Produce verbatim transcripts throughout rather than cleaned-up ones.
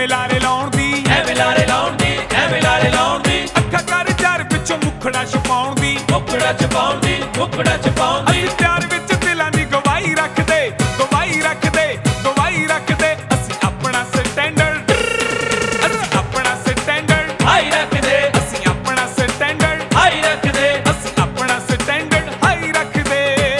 ਐਵੇਂ ਲਾਰੇ ਲਾਉਣ ਦੀ ਐਵੇਂ ਲਾਰੇ ਲਾਉਣ ਦੀ ਐਵੇਂ ਲਾਰੇ ਲਾਉਣ ਦੀ ਅੱਖਾਂ ਕਰ ਚਾਰ ਪਿੱਛੋਂ ਮੁਖੜਾ ਛਪਾਉਣ ਦੀ ਮੁਖੜਾ ਛਪਾਉਣ ਦੀ ਮੁਖੜਾ ਛਪਾਉਣ ਦੀ ਅਸੀਂ ਪਿਆਰ ਵਿੱਚ ਦਿਲਾਂ ਦੀ ਗਵਾਹੀ ਰੱਖਦੇ ਗਵਾਹੀ ਰੱਖਦੇ ਗਵਾਹੀ ਰੱਖਦੇ ਅਸੀਂ ਆਪਣਾ ਸਟੈਂਡਰਡ ਅਸੀਂ ਆਪਣਾ ਸਟੈਂਡਰਡ ਹਾਈ ਰੱਖਦੇ ਅਸੀਂ ਆਪਣਾ ਸਟੈਂਡਰਡ ਹਾਈ ਰੱਖਦੇ ਅਸੀਂ ਆਪਣਾ ਸਟੈਂਡਰਡ ਹਾਈ ਰੱਖਦੇ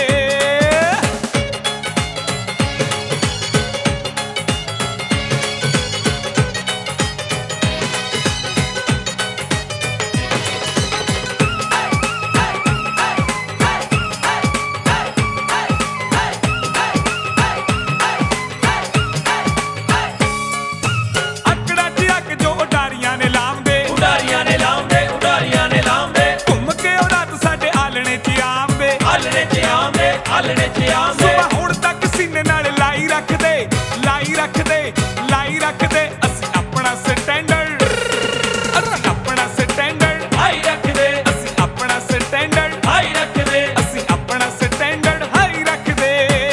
ਅਕੜਾ ਚ ਅੱਗ ਜੋ ਉਡਾਰੀਆਂ ਨੇ ਲਾਉਂਦੇ ਉਡਾਰੀਆਂ ਨੇ ਲਾਉਂਦੇ ਉਡਾਰੀਆਂ ਨੇ ਲਾਉਂਦੇ ਘੁੰਮ ਕੇ ਉਹ ਰਾਤ ਸਾਡੇ ਆਲਣੇ ਚ ਆਉਂਦੇ ਆਲਣੇ ਚ ਆਉਂਦੇ ਆਲਣੇ ਚ ਆਉਂਦੇ ਸੁਬਹ ਹੁਣ ਤੱਕ ਸੀਨੇ ਨਾਲ ਲਾਈ ਰੱਖਦੇ ਲਾਈ ਰੱਖਦੇ ਲਾਈ ਰੱਖਦੇ ਅਸੀਂ ਆਪਣਾ ਸਟੈਂਡਰਡ ਅਸੀਂ ਆਪਣਾ ਸਟੈਂਡਰਡ ਹਾਈ ਰੱਖਦੇ ਅਸੀਂ ਆਪਣਾ ਸਟੈਂਡਰਡ ਹਾਈ ਰੱਖਦੇ ਅਸੀਂ ਆਪਣਾ ਸਟੈਂਡਰਡ ਹਾਈ ਰੱਖਦੇ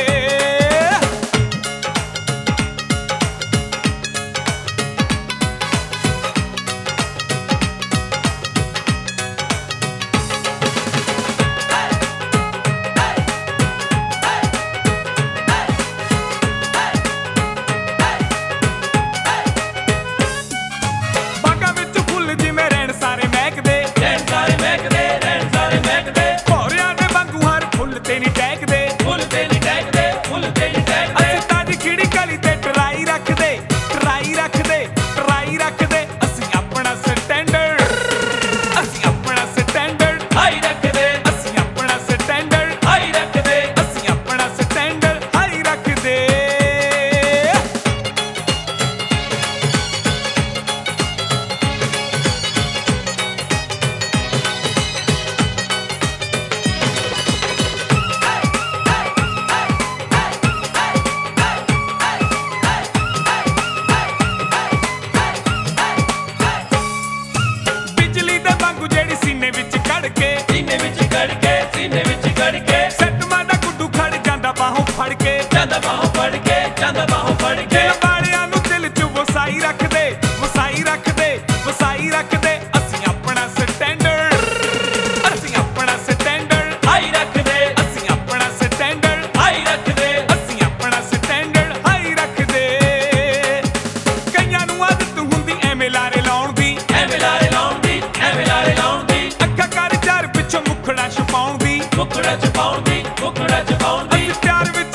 ਬਾਗਾਂ ਵਿੱਚ ਫੁੱਲ ਜਿਵੇਂ ਰਹਿਣ ਸਾਰੇ ਮਹਿਕਦੇ ਰਹਿਣ ਸਾਰੇ ਮਹਿਕਦੇ ਰਹਿਣ ਸਾਰੇ ਮਹਿਕਦੇ ਭੌਰਿਆਂ ਦੇ ਵਾਂਗੂ ਹਰ ਫੁੱਲ ਤੇ ਨਹੀਂ ਟਹਿਕਦੇ ਫੁੱਲ ਤੇ ਨਹੀਂ ਟਹਿਕਦੇ ਫੁੱਲ ਤੇ ਨਹੀਂ ਟਹਿਕਦੇ ਅਸੀਂ ਤਾਜੀ ਖਿੜੀ ਕਲੀ ਤੇ ਟਰਾਈ ਰੱਖਦੇ ਟਰਾਈ ਰੱਖਦੇ ਟਰਾਈ ਰੱਖਦੇ ਅਸੀਂ ਆਪਣਾ ਸਟੈਂਡਰਡ ਅਸੀਂ ਆਪਣਾ ਸਟੈਂਡਰਡ ਹਾਈ ਰੱਖਦੇ ਅਸੀਂ ਆਪਣਾ ਸਟੈਂਡਰਡ ਹਾਈ ਰੱਖਦੇ ਅਸੀਂ ਆਪਣਾ ਸਟੈਂਡਰਡ ਹਾਈ ਰੱਖਦੇ ਬਿਜਲੀ ਦੇ ਵਾਂਗੂ ਜਿਹੜੀ ਸੀਨੇ ਵਿੱਚ ਕੱਢ ਕੇ ਸੀਨੇ ਵਿੱਚ ਗੜ ਕੇ ਸੀਨੇ ਵਿੱਚ ਗੜ ਕੇ ਸੱਟਵਾਂ ਦਾ ਗੁੱਡੂ ਖੜ ਜਾਂਦਾ ਬਾਹੋਂ ਫੜ ਕੇ ਜਾਂਦਾ ਬਾਹੋਂ ਫੜ ਕੇ ਜਾਂਦਾ ਬਾਹੋਂ ਫੜ ਕੇ ਦਿਲ ਵਾਲਿਆਂ ਨੂੰ ਦਿਲ 'ਚ ਵਸਾਈ ਰੱਖਦੇ ਵਸਾਈ ਰੱਖਦੇ ਵਸਾਈ ਰੱਖਦੇ ਅਸੀਂ ਆਪਣਾ ਸਟੈਂਡਰਡ ਅਸੀਂ ਆਪਣਾ ਸਟੈਂਡਰਡ ਹਾਈ ਰੱਖਦੇ ਅਸੀਂ ਆਪਣਾ ਸਟੈਂਡਰਡ ਹਾਈ ਰੱਖਦੇ ਅਸੀਂ ਆਪਣਾ ਸਟੈਂਡਰਡ ਹਾਈ ਰੱਖਦੇ ਕਈਆਂ ਨੂੰ ਆਦਤ ਹੁੰਦੀ ਐਵੇਂ ਲਾਰੇ ਲਾਉਣ ਦੀ ਐਵੇਂ ਲਾਰੇ ਲਾਉਣ ਦੀ ਐਵੇਂ ਲਾਰੇ ਲਾਉਣ ਦੀ ਅੱਖਾਂ ਕਰ ਚਾਰ ਪਿੱਛੋਂ ਮੁਖੜਾ ਛਪਾਉਣ ਦੀ ਮੁਖੜਾ ਛਪਾਉਣ ਦੀ ਮੁਖੜਾ ਛਪਾਉਣ ਦੀ ਅਸੀਂ ਪਿਆਰ ਵਿੱਚ